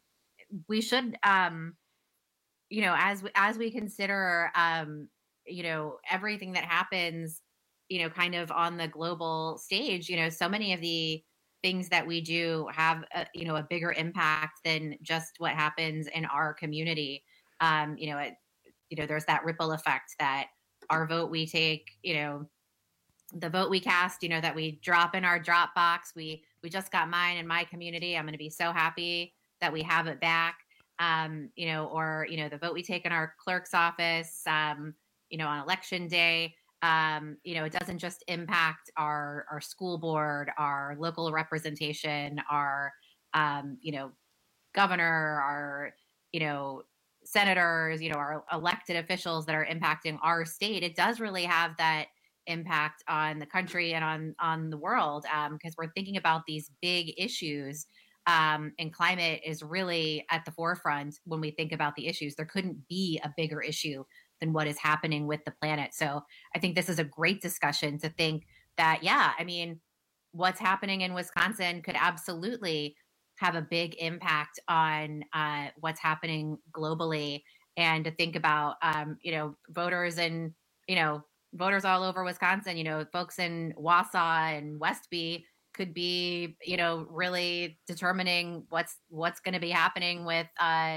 we should um you know, as as we consider um you know, everything that happens, you know, kind of on the global stage, you know, so many of the things that we do have a, you know, a bigger impact than just what happens in our community. Um, you know, it, you know, there's that ripple effect that our vote we take, you know, the vote we cast, you know, that we drop in our drop box. We we just got mine in my community. I'm going to be so happy that we have it back. Um, you know, or you know, the vote we take in our clerk's office, um, you know, on election day. Um, you know, it doesn't just impact our our school board, our local representation, our um, you know, governor, our you know. senators, you know, our elected officials that are impacting our state. It does really have that impact on the country and on on the world, because um, we're thinking about these big issues, um, and climate is really at the forefront when we think about the issues. There couldn't be a bigger issue than what is happening with the planet. So I think this is a great discussion to think that, yeah, I mean, what's happening in Wisconsin could absolutely have a big impact on uh, what's happening globally, and to think about, um, you know, voters and, you know, voters all over Wisconsin, you know, folks in Wausau and Westby could be, you know, really determining what's, what's going to be happening with uh,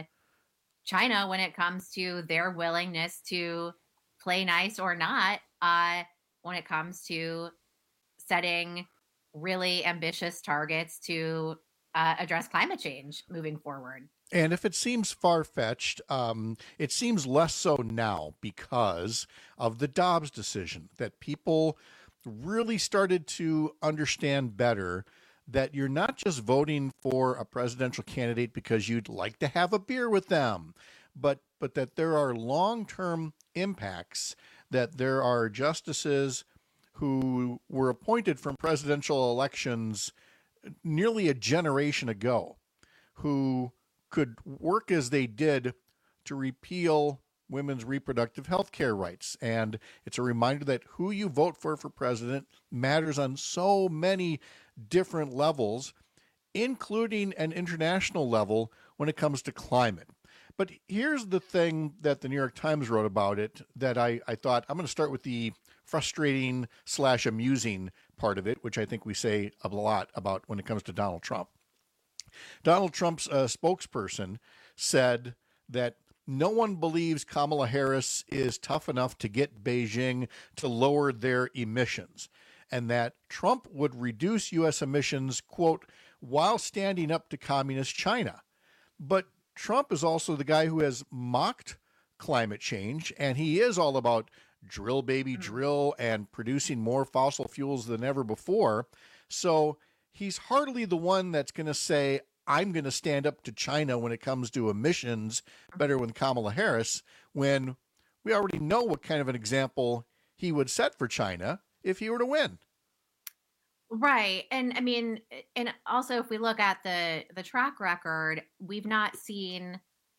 China when it comes to their willingness to play nice or not, uh, when it comes to setting really ambitious targets to Uh, address climate change moving forward. And if it seems far-fetched, um, it seems less so now because of the Dobbs decision, that people really started to understand better that you're not just voting for a presidential candidate because you'd like to have a beer with them, but but that there are long-term impacts, that there are justices who were appointed from presidential elections nearly a generation ago, who could work as they did to repeal women's reproductive health care rights. And it's a reminder that who you vote for for president matters on so many different levels, including an international level when it comes to climate. But here's the thing that the New York Times wrote about it that I, I thought, I'm going to start with the frustrating slash amusing part of it, which I think we say a lot about when it comes to Donald Trump. Donald Trump's uh, spokesperson said that no one believes Kamala Harris is tough enough to get Beijing to lower their emissions, and that Trump would reduce U S emissions, quote, while standing up to communist China. But Trump is also the guy who has mocked climate change, and he is all about drill, baby, drill, and producing more fossil fuels than ever before. So he's hardly the one that's going to say, I'm going to stand up to China when it comes to emissions better than Kamala Harris, when we already know what kind of an example he would set for China if he were to win. Right. And I mean, and also if we look at the the track record, we've not seen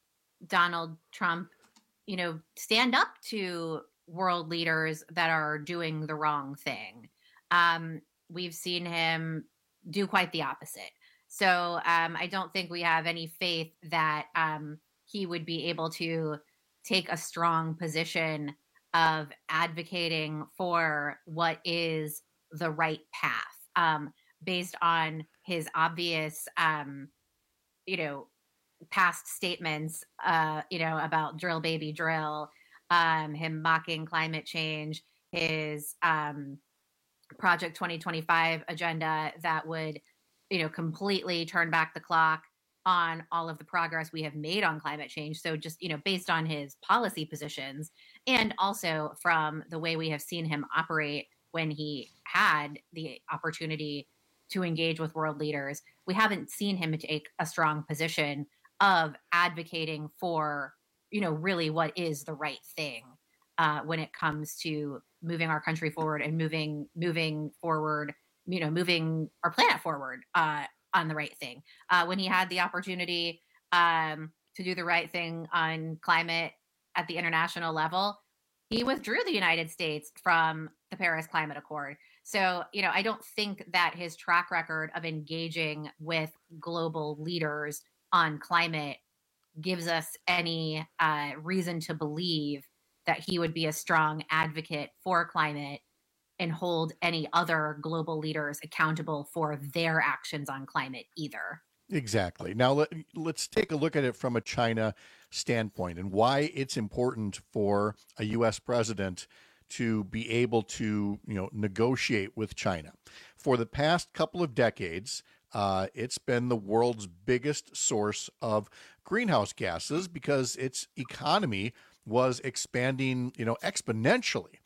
Donald Trump, you know, stand up to world leaders that are doing the wrong thing. Um, we've seen him do quite the opposite. So um, I don't think we have any faith that um, he would be able to take a strong position of advocating for what is the right path. Um, based on his obvious, um, you know, past statements, uh, you know, about drill, baby, drill, um, him mocking climate change, his um, Project twenty twenty-five agenda that would, you know, completely turn back the clock on all of the progress we have made on climate change. So just, you know, based on his policy positions and also from the way we have seen him operate when he had the opportunity to engage with world leaders, we haven't seen him take a strong position of advocating for, you know, really what is the right thing uh, when it comes to moving our country forward and moving, moving forward, you know, moving our planet forward uh, on the right thing. Uh, when he had the opportunity um, to do the right thing on climate at the international level, he withdrew the United States from the Paris Climate Accord. So, you know, I don't think that his track record of engaging with global leaders on climate gives us any uh, reason to believe that he would be a strong advocate for climate and hold any other global leaders accountable for their actions on climate either. Exactly. Now let, let's take a look at it from a China standpoint and why it's important for a U S president to be able to, you know, negotiate with China. For the past couple of decades, uh, it's been the world's biggest source of greenhouse gases because its economy was expanding, you know, exponentially.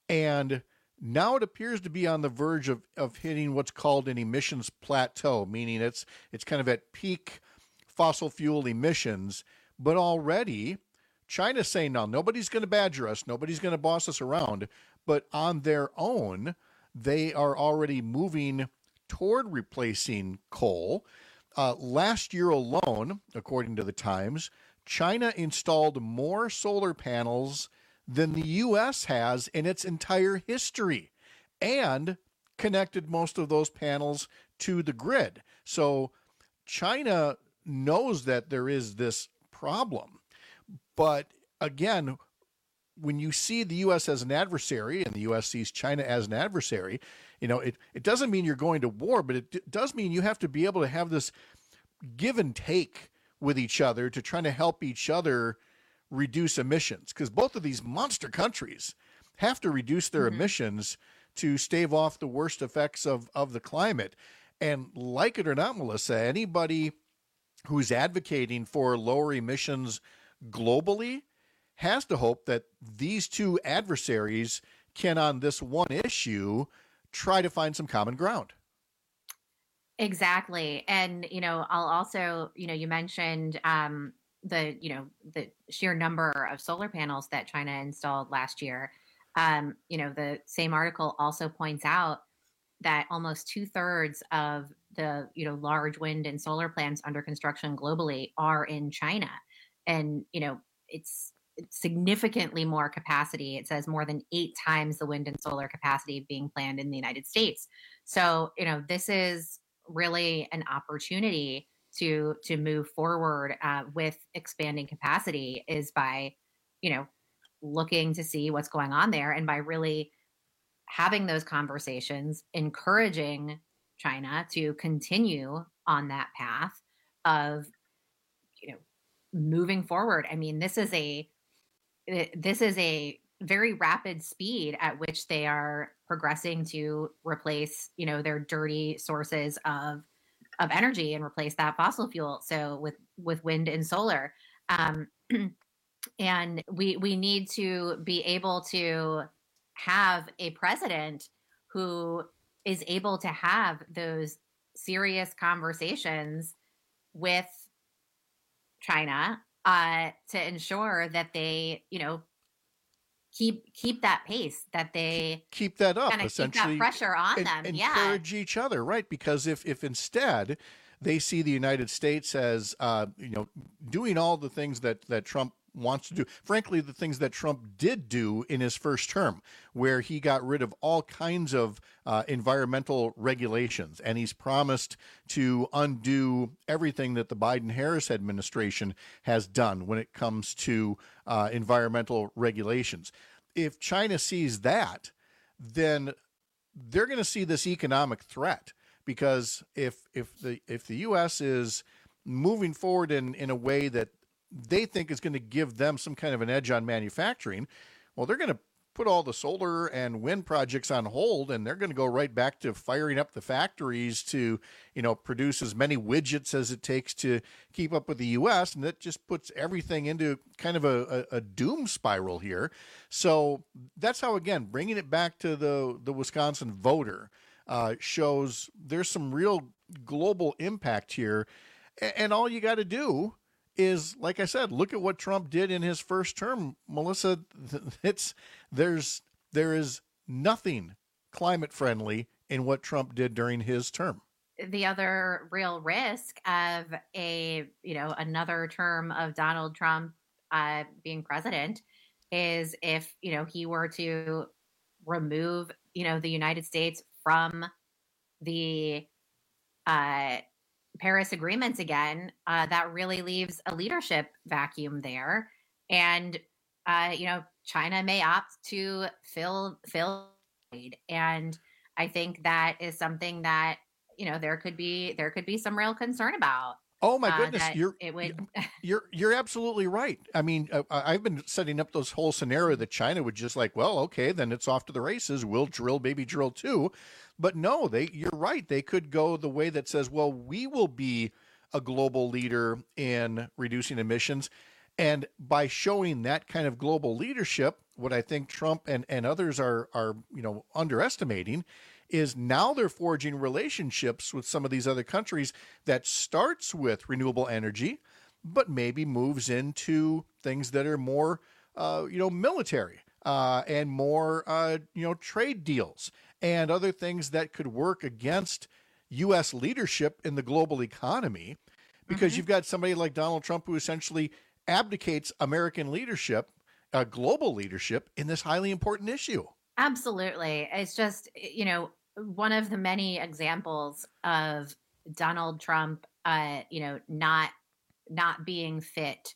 And now it appears to be on the verge of, of hitting what's called an emissions plateau, meaning it's it's kind of at peak fossil fuel emissions. But already China's saying, no, nobody's going to badger us. Nobody's going to boss us around. But on their own, they are already moving toward replacing coal. Uh, last year alone, according to the Times, China installed more solar panels than the U S has in its entire history and connected most of those panels to the grid. So China knows that there is this problem. But again, when you see the U S as an adversary and the U S sees China as an adversary, you know, it, it doesn't mean you're going to war, but it d- does mean you have to be able to have this give and take with each other to try to help each other reduce emissions, because both of these monster countries have to reduce their mm-hmm. emissions to stave off the worst effects of, of the climate. And like it or not, Melissa, anybody who's advocating for lower emissions globally has to hope that these two adversaries can, on this one issue, try to find some common ground. Exactly. And, you know, I'll also, you know, you mentioned um, the, you know, the sheer number of solar panels that China installed last year. Um, you know, the same article also points out that almost two thirds of the, you know, large wind and solar plants under construction globally are in China. And, you know, it's significantly more capacity. It says more than eight times the wind and solar capacity being planned in the United States. So, you know, this is really an opportunity to to move forward uh, with expanding capacity is by, you know, looking to see what's going on there and by really having those conversations, encouraging China to continue on that path, of, you know, moving forward. I mean, this is a this is a very rapid speed at which they are progressing to replace, you know, their dirty sources of of energy and replace that fossil fuel. So with with wind and solar, um, and we we need to be able to have a president who is able to have those serious conversations with China uh, to ensure that they, you know, keep keep that pace, that they keep that up, kinda essentially, keep that pressure on and, them. encourage Yeah, each other, right? Because if if instead they see the United States as uh, you know, doing all the things that that Trump wants to do, frankly, the things that Trump did do in his first term, where he got rid of all kinds of uh, environmental regulations, and he's promised to undo everything that the Biden-Harris administration has done when it comes to uh, environmental regulations. If China sees that, then they're going to see this economic threat, because if if the if the U S is moving forward in in a way that they think is going to give them some kind of an edge on manufacturing, well, they're going to put all the solar and wind projects on hold, and they're going to go right back to firing up the factories to, you know, produce as many widgets as it takes to keep up with the U S, and that just puts everything into kind of a, a, a doom spiral here. So that's how, again, bringing it back to the, the Wisconsin voter uh, shows there's some real global impact here, and, and all you got to do is, like I said, look at what Trump did in his first term, Melissa. It's there's there is nothing climate friendly in what Trump did during his term. the other real risk of a, you know, another term of Donald Trump uh, being president is if, you know, he were to remove, you know, the United States from the uh, Paris agreements again, uh, that really leaves a leadership vacuum there. And, uh, you know, China may opt to fill, fill, and I think that is something that, you know, there could be, there could be some real concern about. Oh my uh, goodness, that you're it would. you're you're absolutely right. I mean, uh, I've been setting up this whole scenario that China would just like, well, okay, then it's off to the races. We'll drill, baby, drill too. But no, they you're right. They could go the way that says, well, we will be a global leader in reducing emissions. And by showing that kind of global leadership, what I think Trump and, and others are are, you know, underestimating is now they're forging relationships with some of these other countries that starts with renewable energy, but maybe moves into things that are more, uh, you know, military uh, and more, uh, you know, trade deals and other things that could work against U S leadership in the global economy, because mm-hmm. you've got somebody like Donald Trump who essentially abdicates American leadership, uh, global leadership in this highly important issue. Absolutely. It's just, you know, one of the many examples of Donald Trump, uh, you know, not not being fit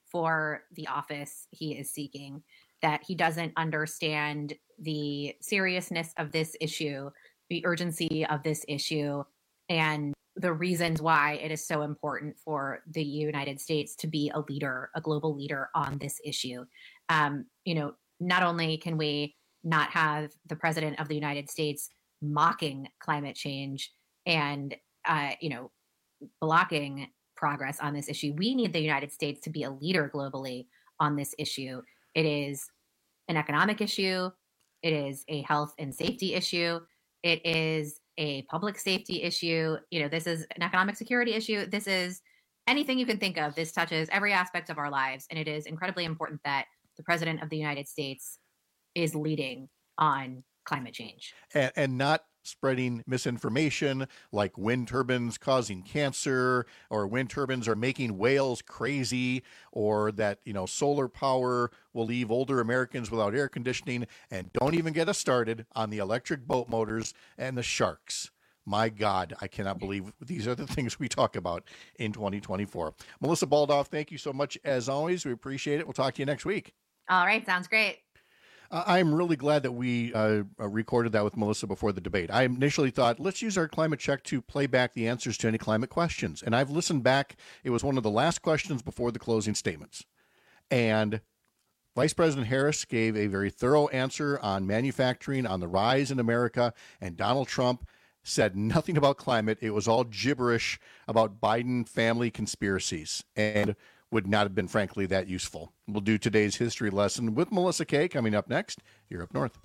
for the office he is seeking, that he doesn't understand the seriousness of this issue, the urgency of this issue, and the reasons why it is so important for the United States to be a leader, a global leader on this issue. Um, you know, not only can we not have the president of the United States mocking climate change and, uh, you know, blocking progress on this issue, we need the United States to be a leader globally on this issue. It is an economic issue. It is a health and safety issue. It is a public safety issue. You know, this is an economic security issue. This is anything you can think of. This touches every aspect of our lives. And it is incredibly important that the president of the United States is leading on climate change. And, and not spreading misinformation like wind turbines causing cancer, or wind turbines are making whales crazy, or that, you know, solar power will leave older Americans without air conditioning. And don't even get us started on the electric boat motors and the sharks. My God, I cannot believe these are the things we talk about in twenty twenty-four. Melissa Baldoff, thank you so much as always. We appreciate it. We'll talk to you next week. All right. Sounds great. I'm really glad that we uh, recorded that with Melissa before the debate. I initially thought, let's use our climate check to play back the answers to any climate questions. And I've listened back. It was one of the last questions before the closing statements. And Vice President Harris gave a very thorough answer on manufacturing, on the rise in America, and Donald Trump said nothing about climate. It was all gibberish about Biden family conspiracies and would not have been, frankly, that useful. We'll do today's history lesson with Melissa Kay coming up next here up north.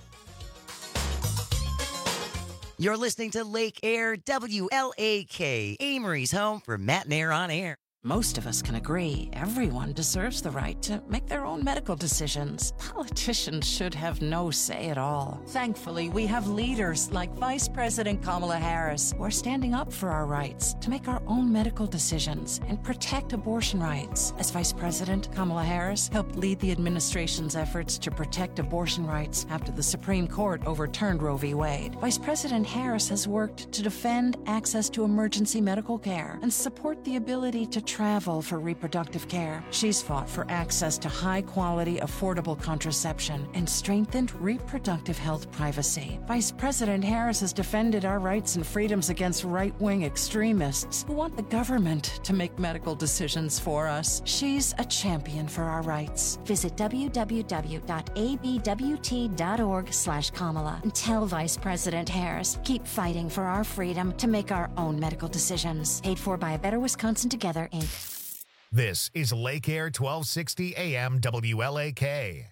You're listening to Lake Air W L A K, Amory's home for Matt and Air on Air. Most of us can agree everyone deserves the right to make their own medical decisions. Politicians should have no say at all. Thankfully, we have leaders like Vice President Kamala Harris who are standing up for our rights to make our own medical decisions and protect abortion rights. As Vice President, Kamala Harris helped lead the administration's efforts to protect abortion rights after the Supreme Court overturned Roe v. Wade. Vice President Harris has worked to defend access to emergency medical care and support the ability to travel for reproductive care. She's fought for access to high-quality, affordable contraception and strengthened reproductive health privacy. Vice President Harris has defended our rights and freedoms against right-wing extremists who want the government to make medical decisions for us. She's a champion for our rights. Visit w w w dot a b w t dot org slash Kamala and tell Vice President Harris, keep fighting for our freedom to make our own medical decisions. Paid for by A Better Wisconsin Together, Incorporated. This is Lake Air twelve sixty A M W L A K.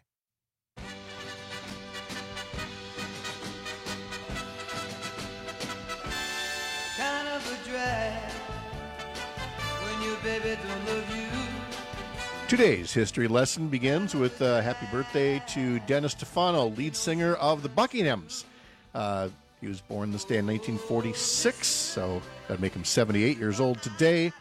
Kind of a drag when your baby don't love you. Today's history lesson begins with uh, happy birthday to Dennis Stefano, lead singer of the Buckinghams. Uh, he was born this day in nineteen forty-six, so that'd make him seventy-eight years old today.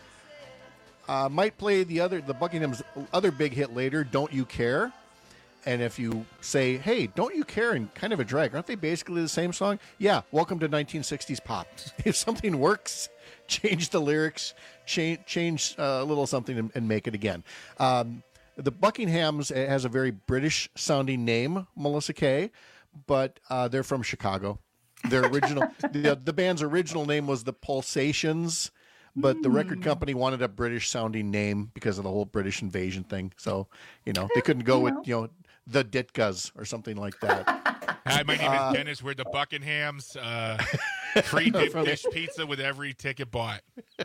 Uh, might play the other the Buckingham's other big hit later, Don't You Care? And if you say, hey, Don't You Care and Kind of a Drag, aren't they basically the same song? Yeah, welcome to nineteen sixties pop. If something works, change the lyrics, change, change uh, a little something and, and make it again. Um, the Buckinghams has a very British-sounding name, Melissa Kay, but uh, they're from Chicago. Their original, the, the band's original name was the Pulsations, but the record company wanted a British-sounding name because of the whole British invasion thing. So, you know, they couldn't go with, you know, the Ditkas or something like that. Hi, my name Uh, is Dennis. We're the Buckinghams. Uh, free deep From the- dish pizza with every ticket bought.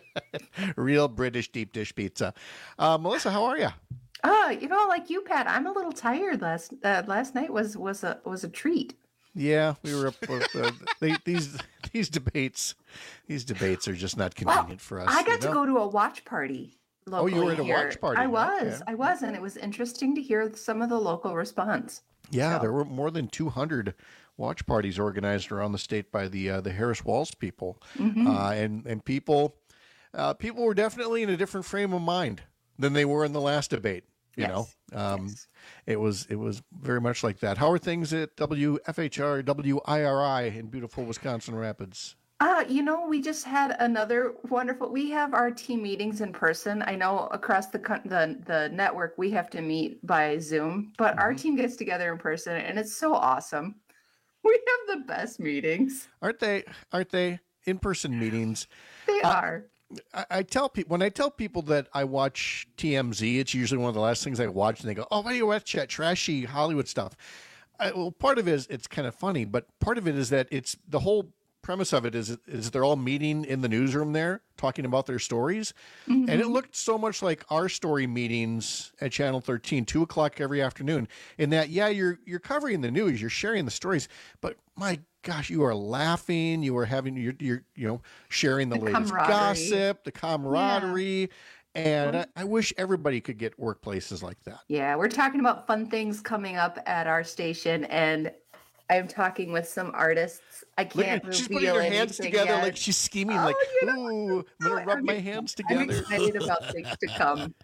Real British deep dish pizza. Uh, Melissa, how are you? Oh, you know, like you, Pat, I'm a little tired. Last uh, last night was was a was a treat. Yeah, we were up. Uh, they, these these debates, these debates are just not convenient for us. I you got to know? go to a watch party. Oh, you were at a locally here. watch party. I was, Okay. I was, and it was interesting to hear some of the local response. Yeah, there were more than two hundred watch parties organized around the state by the uh, the Harris Walls people, Mhm. uh, and and people uh, people were definitely in a different frame of mind than they were in the last debate. You Yes. know, um, it was it was very much like that. How are things at W F H R W I R I in beautiful Wisconsin Rapids? Uh, you know, we just had another wonderful. We have our team meetings in person. I know across the co- the the network we have to meet by Zoom, but our team gets together in person, and it's so awesome. We have the best meetings. Aren't they? Aren't they in person meetings? They Uh, are. I, I tell people when I tell people that I watch T M Z, it's usually one of the last things I watch, and they go, "Oh, why do you watch that trashy Hollywood stuff?" I, well, part of it is it's kind of funny, but part of it is that it's the whole premise of it is is they're all meeting in the newsroom there talking about their stories, and it Mhm. looked so much like our story meetings at Channel thirteen, two o'clock every afternoon. In that, yeah, you're you're covering the news, you're sharing the stories, but my gosh, you are laughing, you are having you're you're you know sharing the, The latest camaraderie. gossip, the camaraderie, and I, I wish everybody could get workplaces like that. Yeah, we're talking about fun things coming up at our station, and I'm talking with some artists. I Look can't at, she's reveal putting her hands anything together yet. like she's scheming, Oh, like, you know, ooh, I'm gonna rub I'm my ex- hands I'm together. excited about things to come.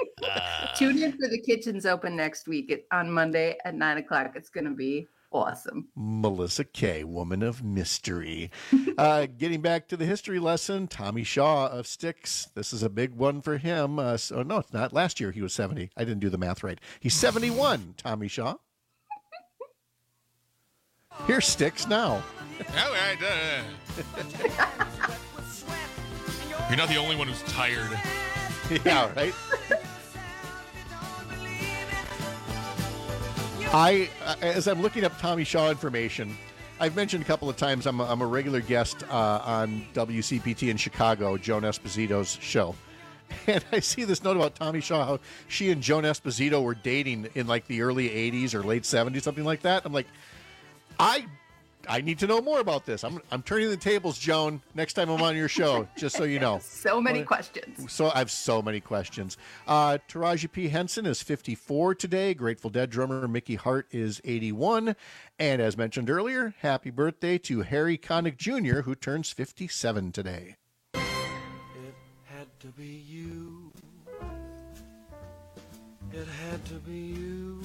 Tune in for the kitchen's open next week at, on Monday at nine o'clock. It's going to be awesome. Melissa Kay, woman of mystery. uh, getting back to the history lesson, Tommy Shaw of Styx. This is a big one for him. Uh, so, no, it's not. Last year he was seventy. I didn't do the math right. He's seventy-one, Tommy Shaw. Here's Styx now. All right, uh, You're not the only one who's tired. Yeah, right? I, uh, as I'm looking up Tommy Shaw information, I've mentioned a couple of times I'm a, I'm a regular guest uh, on W C P T in Chicago, Joan Esposito's show. And I see this note about Tommy Shaw, how she and Joan Esposito were dating in like the early eighties or late seventies, something like that. I'm like, I I need to know more about this. I'm I'm turning the tables, Joan, next time I'm on your show, just so you know. So many Well, questions. So I have so many questions. Uh, Taraji P. Henson is fifty-four today. Grateful Dead drummer Mickey Hart is eighty-one. And as mentioned earlier, happy birthday to Harry Connick Junior, who turns fifty-seven today. It had to be you. It had to be you.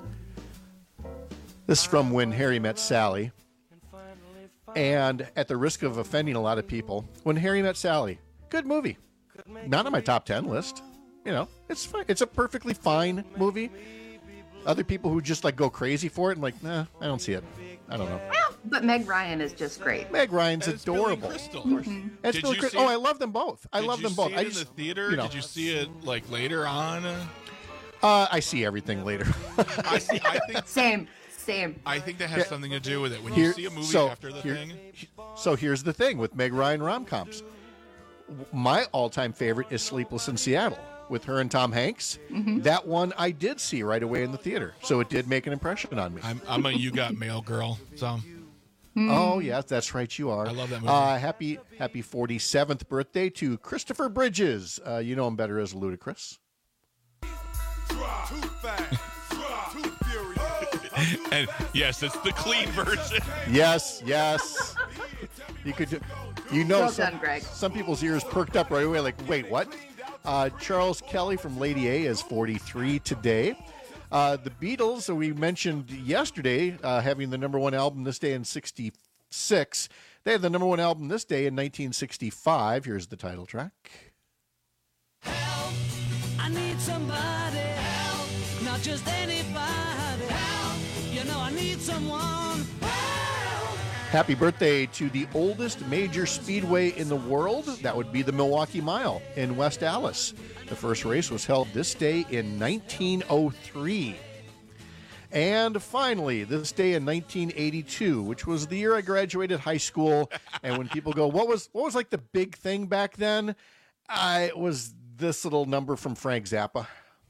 This is from When Harry Met Sally. And at the risk of offending a lot of people, When Harry Met Sally, good movie. Not on my top ten list. You know, it's fine. It's a perfectly fine movie. Other people who just like go crazy for it and like, nah, I don't see it. I don't know. Well, but Meg Ryan is just great. Meg Ryan's That's Billy adorable. Crystal. Mhm. That's Did Billy you Crystal. see Oh, it- I love them both. I Did love you them both. see I it just, in the theater. you know. Did you see it like later on? Uh, I see everything later. I, see, I think Same, same. I think that has Yeah. something to do with it. When Here- you see a movie so, after the here- thing, So here's the thing with Meg Ryan rom-coms. My all-time favorite is Sleepless in Seattle with her and Tom Hanks. Mhm. That one I did see right away in the theater, so it did make an impression on me. I'm, I'm a You Got Mail girl. So Oh yes, that's right, you are. I love that movie. Uh, happy happy forty-seventh birthday to Christopher Bridges. Uh, you know him better as Ludacris. and yes, it's the clean version. Yes, yes. You could, you know, Well some, done, Greg. some people's ears perked up right away, like, wait, what? Uh, Charles Kelly from Lady A is forty-three today. Uh, the Beatles, that we mentioned yesterday, uh, having the number one album this day in sixty-six. They had the number one album this day in nineteen sixty-five. Here's the title track. I need somebody help, not just anybody help. You know I need someone help. Happy birthday to the oldest major speedway in the world. That would be the Milwaukee Mile in West Allis. The first race was held this day in nineteen oh three. And finally, this day in nineteen eighty-two, which was the year I graduated high school. And when people go, what was what was like the big thing back then? I it was this little number from Frank Zappa.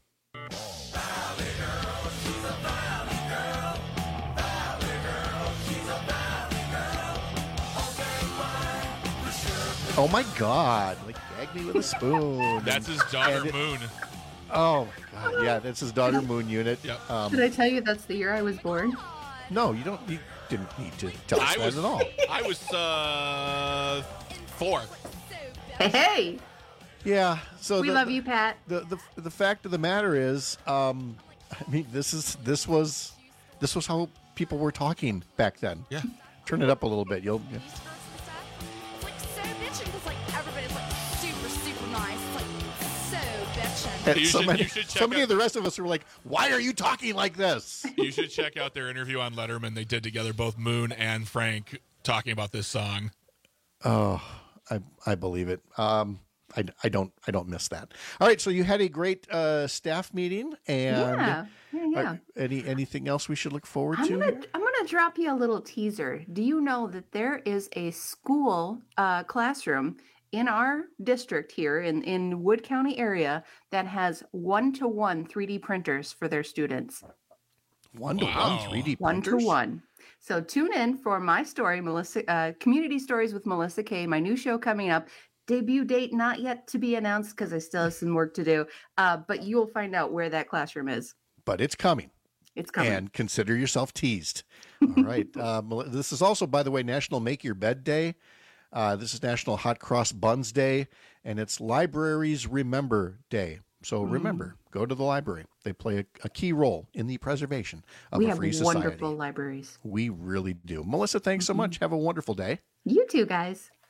Oh my God! Like gag me with a spoon. That's his daughter And it- Moon. Oh my God! Yeah, that's his daughter Moon Unit. Yep. Um, Did I tell you that's the year I was born? no, you don't. You didn't need to tell us I that was at all. I was uh four. Hey, hey. Yeah. So We the, love you, Pat. The, the the fact of the matter is, um, I mean, this is this was this was how people were talking back then. Yeah. Turn it up a little bit. You'll. Yeah. Like so bitchin' because like everybody's like super super nice. It's like so bitchin'. And You so should- many, you should so check many out- of the rest of us were like, "Why are you talking like this?" You should check out their interview on Letterman. They did together, both Moon and Frank, talking about this song. Oh, I I believe it. Um, I, I don't I don't miss that. All right, so you had a great uh, staff meeting, and Yeah, yeah, yeah. uh, any anything else we should look forward I'm to? gonna I'm gonna drop you a little teaser. Do you know that there is a school uh, classroom in our district here in in Wood County area that has one to one three D printers for their students? One to one three D One to printers? one. So tune in for my story, Melissa. Uh, Community Stories with Melissa Kay. My new show coming up. Debut date not yet to be announced because I still have some work to do. Uh, but you will find out where that classroom is. But it's coming. It's coming. And consider yourself teased. All right. Uh, Mel- this is also, by the way, National Make Your Bed Day. Uh, this is National Hot Cross Buns Day, and it's Libraries Remember Day. So remember, go to the library. They play a, a key role in the preservation of We a have free society. wonderful libraries. We really do. Melissa, thanks so much. Have a wonderful day. You too, guys.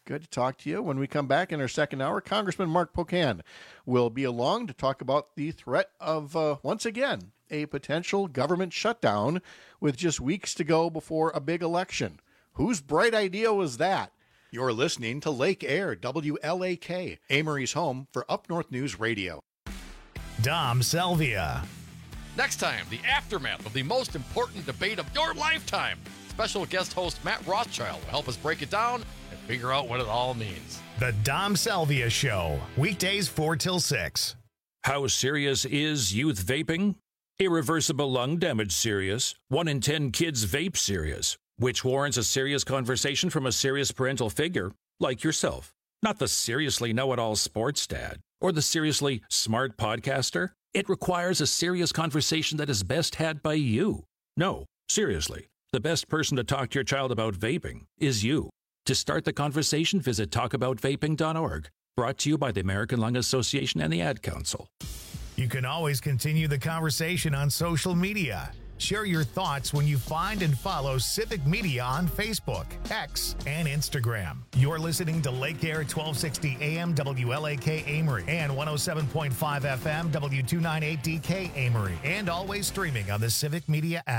Good to talk to you. When we come back in our second hour, Congressman Mark Pocan will be along to talk about the threat of, uh, once again, a potential government shutdown with just weeks to go before a big election. Whose bright idea was that? You're listening to Lake Air, W L A K, Amory's home for Up North News Radio. Dom Selvia. Next time, the aftermath of the most important debate of your lifetime. Special guest host Matt Rothschild will help us break it down and figure out what it all means. The Dom Selvia Show, weekdays four till six. How serious is youth vaping? Irreversible lung damage serious. One in ten kids vape serious, which warrants a serious conversation from a serious parental figure like yourself. Not the seriously know-it-all sports dad or the seriously smart podcaster. It requires a serious conversation that is best had by you. No, seriously, the best person to talk to your child about vaping is you. To start the conversation, visit talk about vaping dot org. Brought to you by the American Lung Association and the Ad Council. You can always continue the conversation on social media. Share your thoughts when you find and follow Civic Media on Facebook, X, and Instagram. You're listening to Lake Air twelve sixty A M W L A K Amory and one oh seven point five F M W two ninety-eight D K Amory, and always streaming on the Civic Media app.